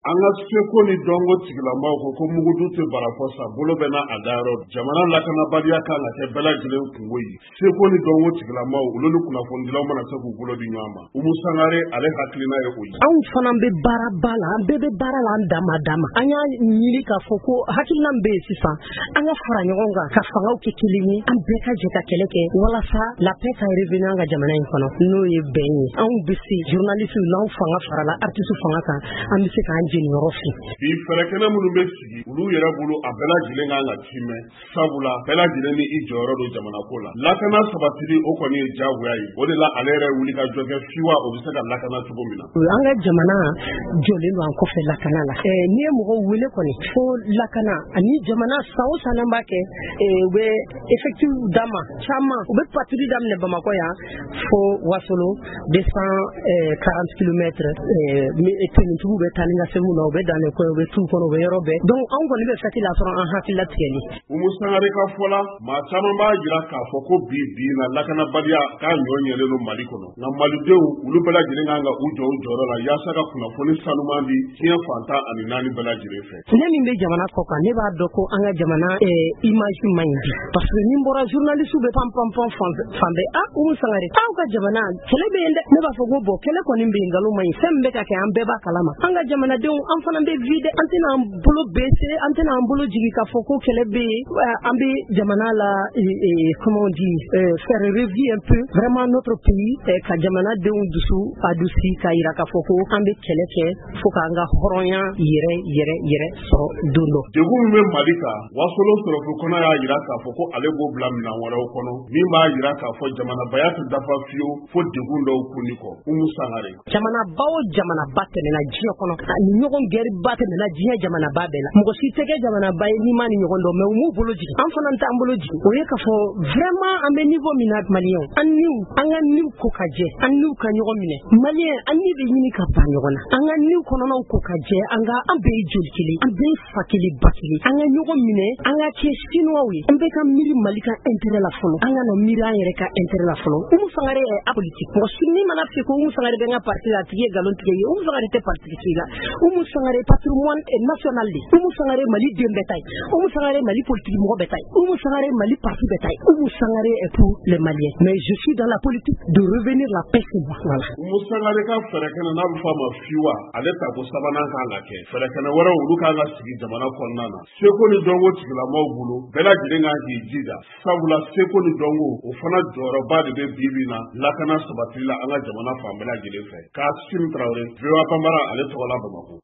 an ka seko ni dɔnko tigilamaw ko mugudu tɛ barafɔ sa bolo bɛ na a dayɔrɔ jamana lakanabaliya kan ka kɛ bɛɛ lajɛlen kungo ye seko ni dɔnko tigilamaw olu ni kunnafonidilaw mana se k'u bolo di ɲɔgɔn ma Umu Sangare ale hakilina ye o ye anw fana bɛ baara ba la an bɛɛ bɛ baara la an dama an y'a ɲini k'a fɔ ko hakilina bɛ yen sisan an ka fara ɲɔgɔn kan ka fangaw kɛ kelen ye an bɛɛ ka jɛ ka kɛlɛ kɛ walasa la paix ka revenir an ka jamana in kɔnɔ n'o ye bɛn ye anw bɛ se journalistes n'anw fanga farala artistes fanga kan an bɛ se k'an jeni yɔrɔ fin bi fɛrɛkɛnɛ minnu bɛ sigi olu yɛrɛ bolo a bɛɛ lajɛlen kan ka timɛ sabula bɛɛ lajɛlen ni i jɔyɔrɔ don jamana ko la lakana sabatili o kɔni ye diyagoya ye o de la ale yɛrɛ wuli ka jɔ kɛ fiwa o bɛ se ka lakana cogo min na an ka jamana jɔlen don an kɔfɛ lakana la n'i ye mɔgɔw wele kɔni fo lakana ani jamana san o san b'a kɛ u bɛ effectif d'a ma caman u bɛ patrouille daminɛ Bamakɔ yan fo Wasolo 240 kilomètres tenitigiw bɛ taa ni ka seginw na u bɛ dan ne kɔ u bɛ tu kɔnɔ u bɛ yɔrɔ bɛɛ donc anw kɔni bɛ fɛti la sɔrɔ an hakilila tigɛli Umu Sangare ka fɔ la maa caman b'a jira k'a fɔ ko bi na lakanabaliya k'a ɲɔ ɲɛlen don Mali kɔnɔ nka malidenw olu bɛɛ lajɛlen kan ka u jɔ u jɔyɔrɔ la yaasa ka kunnafoni sanuman di diɲɛ fantan ani naani bɛɛ lajɛlen fɛ ne min bɛ jamana kɔ kan ne b'a dɔn ko an ka jamana image man ɲi bi parce que ni bɔra journaliste bɛ pan fan bɛɛ Umu Sangare aw ka jamana kɛlɛ bɛ yen dɛ ne b'a fɔ ko bon kɛlɛ kɔni bɛ yen nkalon man ɲi fɛn min bɛ ka kɛ an bɛɛ b'a kalama an ka jamanadenw an fana bɛ vide an tɛna an bolo baisser an tɛna an bolo jigin k'a fɔ ko kɛlɛ bɛ yen an bɛ jamana la comment on dit faire revivre un peu vraiment notre pays ka jamanadenw dusu adusi ka yira k'a fɔ ko an bɛ kɛlɛ kɛ fo k'an ka hɔrɔnya yɛrɛ sɔrɔ don dɔ degun min bɛ Mali kan Wasolo sɔrɔfo kɔnɔ y'a jira k'a fɔ ko ale b'o bila minɛn wɛrɛw kɔnɔ min b'a jira k'a fɔ jamanabaya tɛ dafa fiyewu fo degun dɔw kunni kɔ Umu Sangare jamanaba o jamanaba tɛmɛna diɲɛ kɔnɔ ni ɲɔgɔn gɛriba tɛmɛna diɲɛ jamanaba bɛɛ la mɔgɔ si tɛ kɛ jamanaba ye n'i ma ni ɲɔgɔn dɔn mais u m'u bolo jigin an fana t'an bolo jigin o ye k'a fɔ vraiment an bɛ niveau min na maliyɛnw an ka niw ko ka jɛ an niw ka ɲɔgɔn minɛ maliyɛn an ni bɛ ɲini ka ban ɲɔgɔn na an ka niw kɔnɔnaw ko ka jɛ an bɛɛ ye joli kelen an bɛɛ ye fa kelen ba kelen an ka ɲɔgɔn minɛ an ka kɛ sinuwaw ye an bɛɛ ka miiri Mali ka intérêt la fɔlɔ an ka na miiri an yɛrɛ ka intérêt la fɔlɔ Umu Sangare est apolitique mɔgɔ si n'i mana fɛ ko Umu Sangare bɛ n ka parti la a tigi ye nkalon tigɛ ye Umu Sangare tɛ parti ci la Umu Sangare patrimoine national de Umu Sangare Mali den bɛɛ ta ye Umu Sangare Mali politique mɔgɔ bɛɛ ta ye Umu Sangare Mali parti bɛɛ ta ye Umu Sangare est pour les Maliens mais je suis dans la politique de revenir la paix chez moi voilà Umu Sangare ka fɛrɛkɛnɛ n'a bɛ fɔ a ma fiwa ale ta ko sabanan kan ka kɛ fɛrɛkɛnɛ wɛrɛw olu kan ka sigi jamana kɔnɔna na seko ni dɔnko tigilamaw bolo bɛɛ lajɛlen kan k'i jija sabula seko ni dɔnko o fana jɔyɔrɔba de bɛ bi na lakana sabatili la an ka jamana fan bɛɛ lajɛlen fɛ Kassim Traoré VOA Bambara ale tɔgɔ la Bamakɔ